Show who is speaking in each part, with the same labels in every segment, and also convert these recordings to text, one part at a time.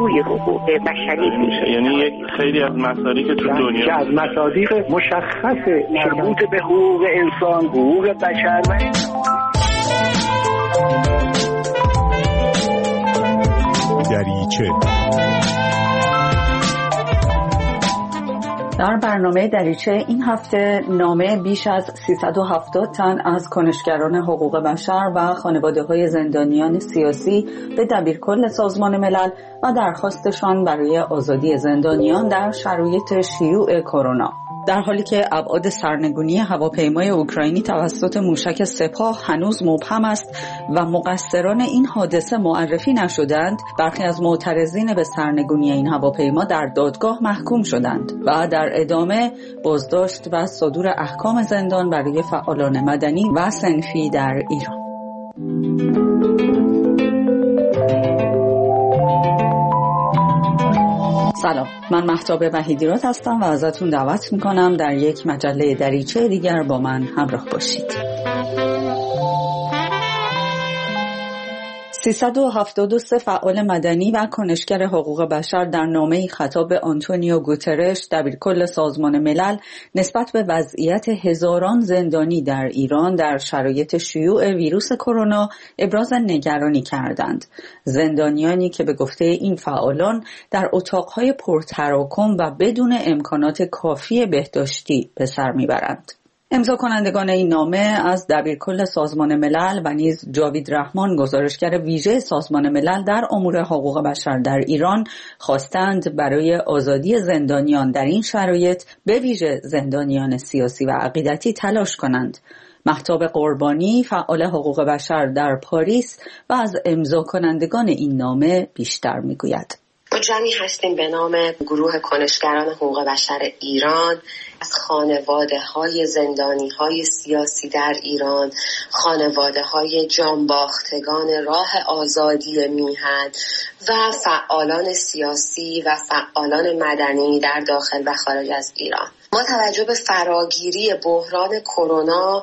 Speaker 1: بازجوی حقوق بشری میشه.
Speaker 2: یعنی خیلی از مصادیق تو دنیا
Speaker 3: از مصادیق مشخص مربوط به حقوق انسان، حقوق بشر و
Speaker 4: دریچه.
Speaker 5: در برنامه دریچه این هفته نامه بیش از 370 تن از کنشگران حقوق بشر و خانواده‌های زندانیان سیاسی به دبیرکل سازمان ملل و درخواستشان برای آزادی زندانیان در شرایط شیوع کرونا. در حالی که ابعاد سرنگونی هواپیمای اوکراینی توسط موشک سپاه هنوز مبهم است و مقصران این حادثه معرفی نشدند، برخی از معترضین به سرنگونی این هواپیما در دادگاه محکوم شدند و در ادامه بازداشت و صدور احکام زندان برای فعالان مدنی و صنفی در ایران. سلام، من مهتاب وحیدیراد هستم و ازتون دعوت میکنم در یک مجله دریچه دیگر با من همراه باشید. 373 فعال مدنی و کنشگر حقوق بشر در نامه‌ای خطاب به آنتونیو گوترش دبیرکل سازمان ملل نسبت به وضعیت هزاران زندانی در ایران در شرایط شیوع ویروس کرونا ابراز نگرانی کردند. زندانیانی که به گفته این فعالان در اتاق‌های پرتراکم و بدون امکانات کافی بهداشتی به سر میبرند. امضا کنندگان این نامه از دبیرکل سازمان ملل و نیز جاوید رحمان، گزارشگر ویژه سازمان ملل در امور حقوق بشر در ایران، خواستند برای آزادی زندانیان در این شرایط، به ویژه زندانیان سیاسی و عقیدتی، تلاش کنند. مهتاب قربانی، فعال حقوق بشر در پاریس و از امضا کنندگان این نامه بیشتر میگوید.
Speaker 6: ما جمعی هستیم به نام گروه کنشگران حقوق بشر ایران از خانواده‌های زندانی‌های سیاسی در ایران، خانواده‌های جانباختگان راه آزادی میهن و فعالان سیاسی و فعالان مدنی در داخل و خارج از ایران. ما توجه به فراگیری بحران کرونا،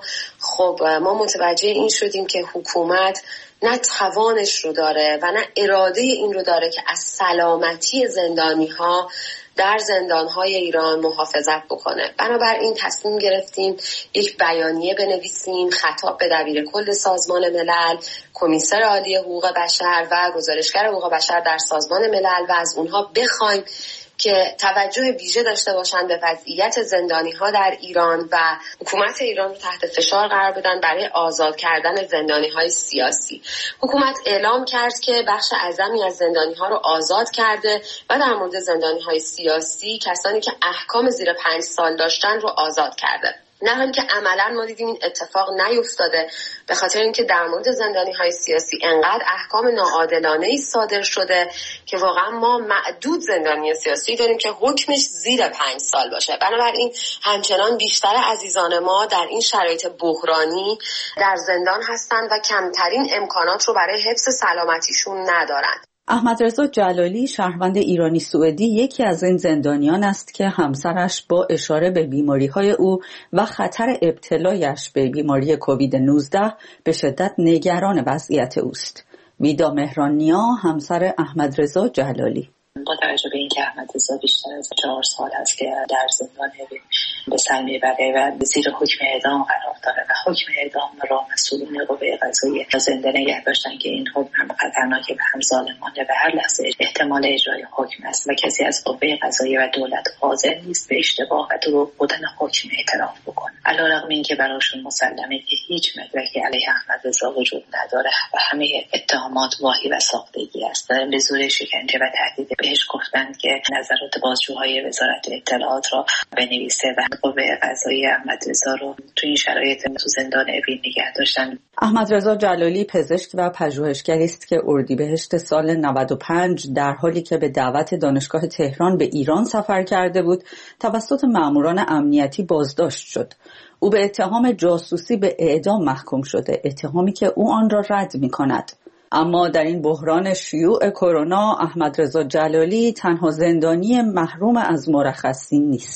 Speaker 6: ما متوجه این شدیم که حکومت نه توانش رو داره و نه اراده این رو داره که از سلامتی زندانی‌ها در زندان‌های ایران محافظت بکنه. بنابراین تصمیم گرفتیم یک بیانیه بنویسیم خطاب به دبیرکل سازمان ملل، کمیسر عالی حقوق بشر و گزارشگر حقوق بشر در سازمان ملل و از اونها بخوایم که توجه ویژه داشته باشند به وضعیت زندانی‌ها در ایران و حکومت ایران رو تحت فشار قرار بدن برای آزاد کردن زندانی‌های سیاسی. حکومت اعلام کرد که بخش اعظمی از زندانی‌ها رو آزاد کرده و در مورد زندانی‌های سیاسی کسانی که احکام زیر 5 سال داشتن رو آزاد کرده. نه هم که عملا ما دیدیم این اتفاق نیفتاده، به خاطر اینکه در مورد زندانی‌های سیاسی انقدر احکام ناعادلانه‌ای صادر شده که واقعا ما معدود زندانی سیاسی داریم که حکمش زیر 5 سال باشه. بنابراین همچنان بیشتر عزیزان ما در این شرایط بحرانی در زندان هستند و کمترین امکانات رو برای حفظ سلامتیشون ندارند.
Speaker 5: احمدرضا جلالی، شهروند ایرانی سوئدی، یکی از این زندانیان است که همسرش با اشاره به بیماری‌های او و خطر ابتلایش به بیماری کووید 19 به شدت نگران وضعیت اوست. ویدا مهرانیا، همسر احمدرضا جلالی:
Speaker 7: با توجه به اینکه احمدرضا بیشتر از 4 سال هست که در زندان به سر میبره و زیر حکم اعدام قرار داره و حکم اعدام را مسئولین قوه قضاییه زنده نگه داشتن که این حکم هم خطرناکه و هم ظالمانه و هر لحظه احتمال اجرای حکم است و کسی از قوه قضاییه و دولت حاضر نیست به اشتباه و دروغ بودن حکم اعتراف بکنه، علیرغم اینکه براشون مسلمه که هیچ مدرکی علیه احمدرضا وجود نداره و همه اتهامات واهی و ساختگی است. به زور شکنجه و تهدید بهش گفتند که نظرات بازجوهای وزارت اطلاعات را بنویسه و قوه قضاییه احمدرضا رو تو این شرایط تو زندان اوین نگه داشتن.
Speaker 5: احمدرضا جلالی پزشک و پژوهشگری است که اردیبهشت سال 95 در حالی که به دعوت دانشگاه تهران به ایران سفر کرده بود توسط ماموران امنیتی بازداشت شد. او به اتهام جاسوسی به اعدام محکوم شده، اتهامی که او آن را رد می‌کند. اما در این بحران شیوع کرونا احمدرضا جلالی تنها زندانی محروم از مرخصی نیست.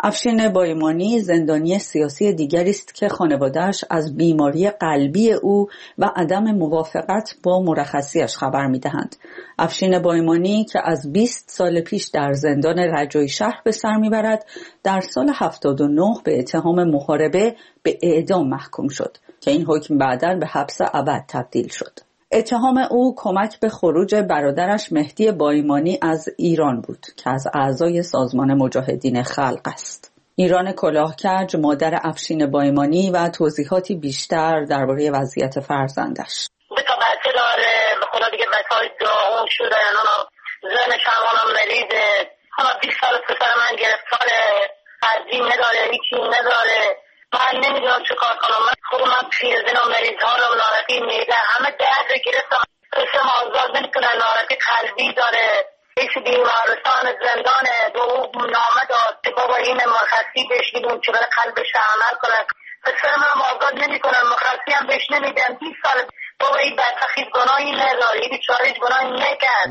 Speaker 5: افشین بایمانی زندانی سیاسی دیگری است که خانواده‌اش از بیماری قلبی او و عدم موافقت با مرخصیش خبر می‌دهند. افشین بایمانی که از 20 سال پیش در زندان رجایی شهر به سر می‌برد، در سال 79 به اتهام محاربه به اعدام محکوم شد که این حکم بعداً به حبس ابد تبدیل شد. اتهام او کمک به خروج برادرش مهدی بایمانی از ایران بود که از اعضای سازمان مجاهدین خلق است. ایران کلاهکج مادر افشین بایمانی و توضیحاتی بیشتر درباره وضعیت فرزندش.
Speaker 8: به تا بچه داره، به خدا دیگه بچه‌های داغون شده، زن کمانم مریضه، 20 سال پسر من گرفتاره، قضی نداره، هیچی نداره. من نمیدونم چه کار کنم. من پیرزن و مریض ها رو نارتی میده، همه درد گرفتم. قسم آزاد نمیکنه، نارتی قلبی داره، یکی بیمارستان زندانه. دو نامه داد که بابا این مرخصی بهش میدون که برای قلبش عمل کنه. پسر من آزاد نمیکنه، مرخصی هم بهش نمیدن. 20 سال بابا این بدبخت گناهی نداره، این بیچاره گناهی نکرد.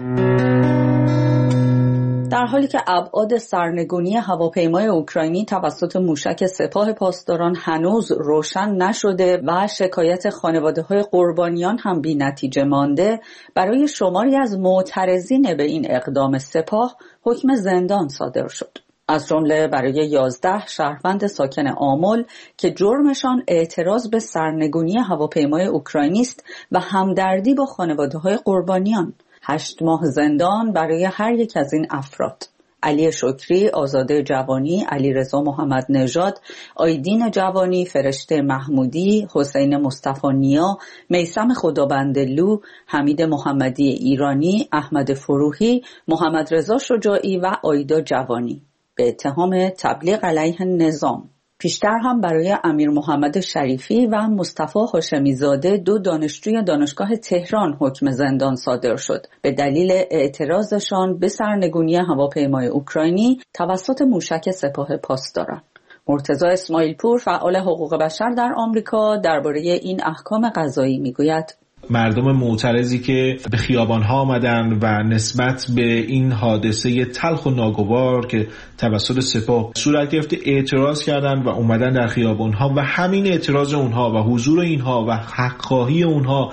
Speaker 5: در حالی که ابعاد سرنگونی هواپیمای اوکراینی توسط موشک سپاه پاسداران هنوز روشن نشده و شکایت خانواده‌های قربانیان هم بی‌نتیجه مانده، برای شماری از معترضین به این اقدام سپاه حکم زندان صادر شد. از جمله برای 11 شهروند ساکن آمل که جرمشان اعتراض به سرنگونی هواپیمای اوکراینی است و همدردی با خانواده‌های قربانیان. 8 ماه زندان برای هر یک از این افراد: علی شکری، آزاده جوانی، علیرضا محمد نژاد، آیدین جوانی، فرشته محمودی، حسین مصطفی نیا، میثم خدابندلو، حمید محمدی ایرانی، احمد فروحی، محمد رضا شجاعی و آیدا جوانی به اتهام تبلیغ علیه نظام. پیشتر هم برای امیر محمد شریفی و مصطفی هاشمی زاده، 2 دانشجوی دانشگاه تهران، حکم زندان صادر شد به دلیل اعتراضشان به سرنگونی هواپیمای اوکراینی توسط موشک سپاه پاسداران. مرتضی اسماعیل پور، فعال حقوق بشر در آمریکا، درباره این احکام قضایی میگوید:
Speaker 9: مردم معترضی که به خیابان‌ها آمدن و نسبت به این حادثه تلخ و ناگوار که توسط سپاه صورت گرفته اعتراض کردند و اومدن در خیابان‌ها و همین اعتراض اونها و حضور اینها و حق‌خواهی اونها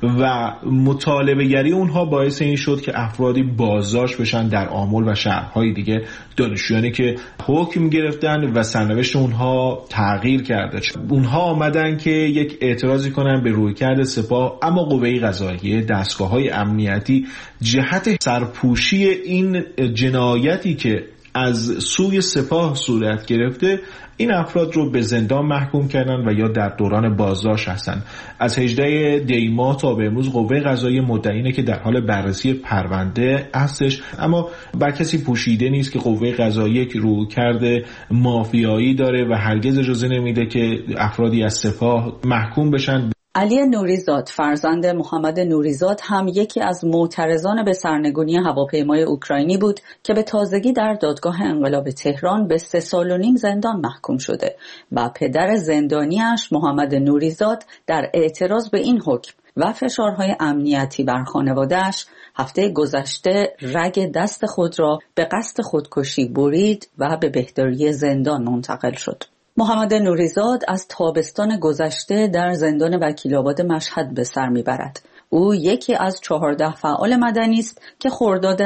Speaker 9: و مطالبه‌گری اونها باعث این شد که افرادی بازداشت بشن در آمل و شهرهای دیگه، دانشجویانی که حکم گرفتن و سرنوشت اونها تغییر کرده. اونها آمدن که یک اعتراضی کنن به رویکرد سپاه، اما قوه قضاییه، دستگاه‌های امنیتی جهت سرپوشی این جنایتی که از سوی سپاه صورت گرفته این افراد رو به زندان محکوم کردن و یا در دوران بازداشت هستن. از 18 دی ماه تا به امروز قوه قضاییه مدعی که در حال بررسی پرونده هستش، اما بر کسی پوشیده نیست که قوه قضاییه رویکرد مافیایی داره و هرگز اجازه نمیده که افرادی از سپاه محکوم بشن.
Speaker 5: علی نوریزاد، فرزند محمد نوریزاد، هم یکی از معترضان به سرنگونی هواپیمای اوکراینی بود که به تازگی در دادگاه انقلاب تهران به 3 سال و نیم زندان محکوم شده و پدر زندانیش محمد نوریزاد در اعتراض به این حکم و فشارهای امنیتی بر خانواده‌اش هفته گذشته رگ دست خود را به قصد خودکشی برید و به بهداری زندان منتقل شد. محمد نوریزاد از تابستان گذشته در زندان وکیل‌آباد مشهد به سر میبرد. او یکی از 14 فعال مدنی است که خرداد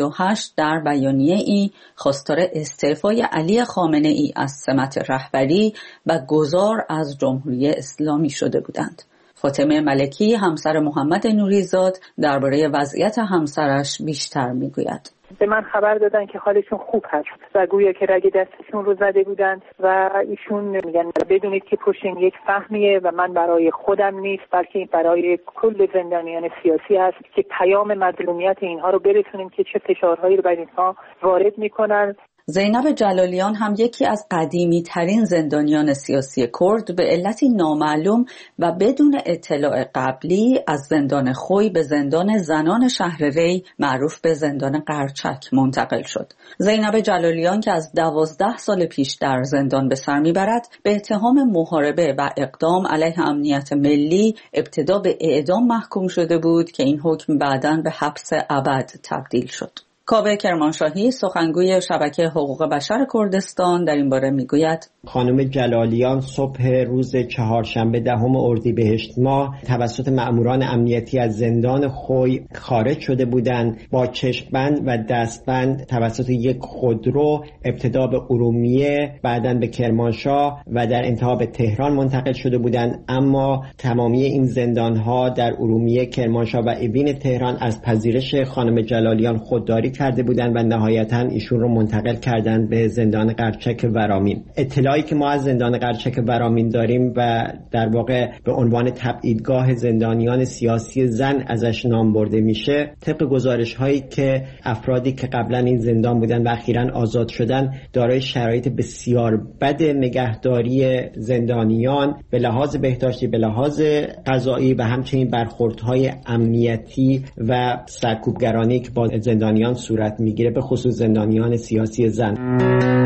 Speaker 5: 98 در بیانیه‌ای خواستار استعفای علی خامنه‌ای از سمت رهبری و گذار از جمهوری اسلامی شده بودند. فاطمه ملکی، همسر محمد نوریزاد، درباره وضعیت همسرش بیشتر میگوید.
Speaker 10: به من خبر دادن که حالشون خوب هست و گویا که رگ دستشون رو زده بودند و ایشون میگن بدونید که پشت یک فهمیه و من برای خودم نیست بلکه برای کل زندانیان سیاسی هست که پیام مظلومیت اینها رو برسونیم که چه فشارهایی رو بر اینها وارد میکنن.
Speaker 5: زینب جلالیان هم یکی از قدیمی ترین زندانیان سیاسی کرد به علتی نامعلوم و بدون اطلاع قبلی از زندان خوی به زندان زنان شهر ری معروف به زندان قرچک منتقل شد. زینب جلالیان که از 12 سال پیش در زندان به سر میبرد به اتهام محاربه و اقدام علیه امنیت ملی ابتدا به اعدام محکوم شده بود که این حکم بعداً به حبس ابد تبدیل شد. کاوه کرمانشاهی سخنگوی شبکه حقوق بشر کردستان در این باره میگوید
Speaker 11: خانم جلالیان صبح روز چهارشنبه 10 اردیبهشت ماه توسط مأموران امنیتی از زندان خوی خارج شده بودند. با چشم‌بند و دستبند توسط یک خودرو ابتدا به ارومیه، بعداً به کرمانشاه و در انتها به تهران منتقل شده بودند. اما تمامی این زندان‌ها در ارومیه، کرمانشاه و اوین تهران از پذیرش خانم جلالیان خودداری کرده بودند و نهایتاً ایشون رو منتقل کردند به زندان قرچک ورامین. اطلاعی که ما از زندان قرچک ورامین داریم و در واقع به عنوان تبعیدگاه زندانیان سیاسی زن ازش نام برده میشه، طبق گزارش‌هایی که افرادی که قبلا این زندان بودن و اخیراً آزاد شدن دارای شرایط بسیار بد نگهداری زندانیان به لحاظ بهداشتی، به لحاظ غذایی و همچنین برخوردهای امنیتی و سرکوبگرانی که با زندانیان صورت میگیره، به خصوص زندانیان سیاسی زن.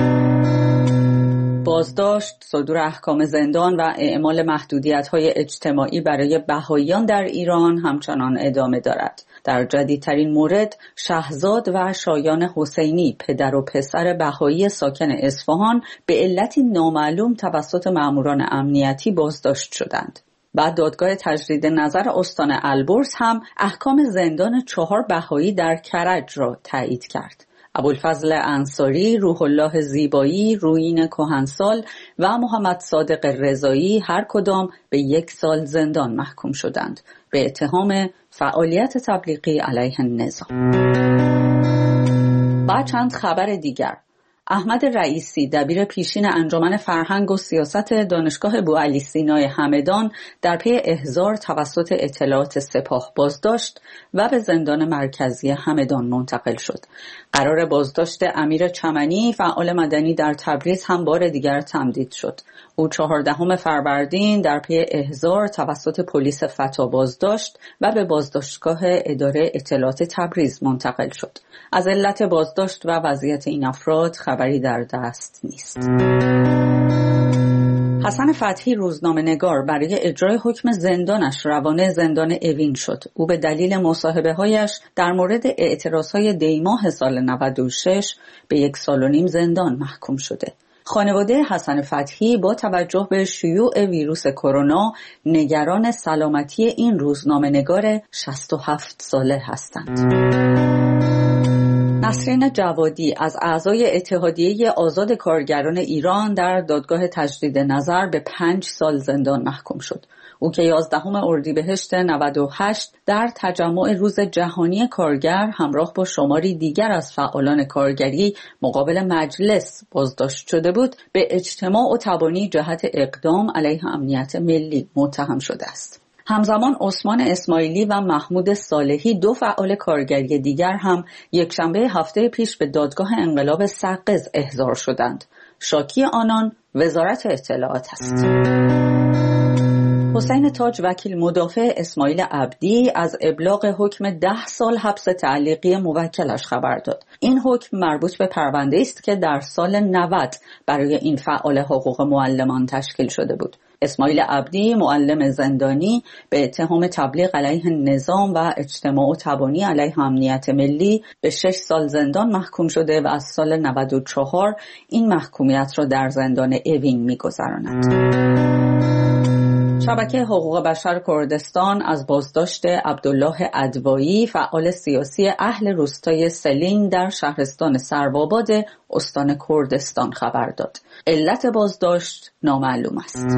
Speaker 5: بازداشت، صدور احکام زندان و اعمال محدودیت‌های اجتماعی برای بهائیان در ایران همچنان ادامه دارد. در جدیدترین مورد، شهزاد و شایان حسینی، پدر و پسر بهایی ساکن اصفهان، به علتی نامعلوم توسط مأموران امنیتی بازداشت شدند. بعد دادگاه تجدید نظر استان البرز هم احکام زندان 4 بهایی در کرج را تایید کرد. ابوالفضل انصاری، روح الله زیبایی، رویین کهنسال و محمد صادق رضایی هر کدام به 1 سال زندان محکوم شدند به اتهام فعالیت تبلیغی علیه نظام. بعد چند خبر دیگر. احمد رئیسی، دبیر پیشین انجمن فرهنگ و سیاست دانشگاه بوعلی سینای همدان، در پی احضار توسط اطلاعات سپاه بازداشت و به زندان مرکزی همدان منتقل شد. قرار بازداشت امیر چمنی، فعال مدنی در تبریز، هم بار دیگر تمدید شد. او 14 فروردین در پی احضار توسط پلیس فتا بازداشت و به بازداشتگاه اداره اطلاعات تبریز منتقل شد. از علت بازداشت و وضعیت این افراد خبری در دست نیست. حسن فتحی، روزنامه‌نگار، برای اجرای حکم زندانش روانه زندان اوین شد. او به دلیل مصاحبه‌هایش در مورد اعتراضهای دی‌ماه سال 96 به 1.5 سال زندان محکوم شده. خانواده حسن فتحی با توجه به شیوع ویروس کرونا نگران سلامتی این روزنامه‌نگار 67 ساله هستند. نسرین جوادی از اعضای اتحادیه آزاد کارگران ایران در دادگاه تجدید نظر به 5 سال زندان محکوم شد. او که 11 اردیبهشت 98 در تجمع روز جهانی کارگر همراه با شماری دیگر از فعالان کارگری مقابل مجلس بازداشت شده بود، به اجتماع و تبانی جهت اقدام علیه امنیت ملی متهم شده است. همزمان عثمان اسماعیلی و محمود صالحی، 2 فعال کارگری دیگر، هم یکشنبه هفته پیش به دادگاه انقلاب سقز احضار شدند. شاکی آنان وزارت اطلاعات است. حسین تاج، وکیل مدافع اسماعیل عبدی، از ابلاغ حکم 10 سال حبس تعلیقی موکلش خبر داد. این حکم مربوط به پرونده است که در سال 90 برای این فعال حقوق معلمان تشکیل شده بود. اسماعیل عبدی، معلم زندانی، به اتهام تبلیغ علیه نظام و اجتماع و تبانی علیه امنیت ملی به 6 سال زندان محکوم شده و از سال 94 این محکومیت را در زندان اوین می‌گذراند. شبکه حقوق بشر کردستان از بازداشت عبدالله ادوایی، فعال سیاسی اهل روستای سلین در شهرستان سروآباد استان کردستان خبر داد. علت بازداشت نامعلوم است.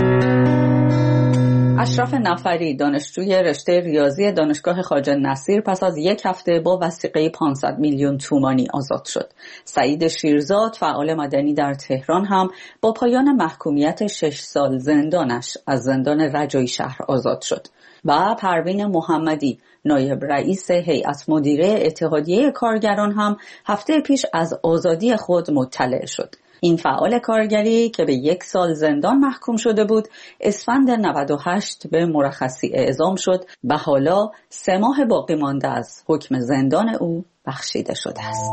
Speaker 5: اشرف نفری، دانشجوی رشته ریاضی دانشگاه خواجه نصیر، پس از 1 هفته با وثیقه 500 میلیون تومانی آزاد شد. سعید شیرزاد، فعال مدنی در تهران، هم با پایان محکومیت 6 سال زندانش از زندان رجایی شهر آزاد شد. و پروین محمدی، نایب رئیس هیئت مدیره اتحادیه کارگران، هم هفته پیش از آزادی خود مطلع شد. این فعال کارگری که به 1 سال زندان محکوم شده بود، اسفند 98 به مرخصی اعزام شد و حالا 3 ماه باقی مانده از حکم زندان او بخشیده شده است.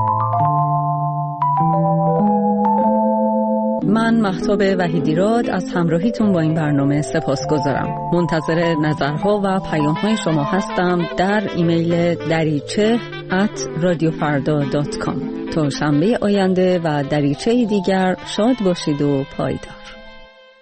Speaker 5: من مهتاب وحیدیراد از همراهیتون با این برنامه سپاسگزارم. منتظر نظرها و پیام‌های شما هستم در ایمیل دریچه radiofarda.com. تا شنبه آینده و دریچه دیگر شاد باشید و پایدار.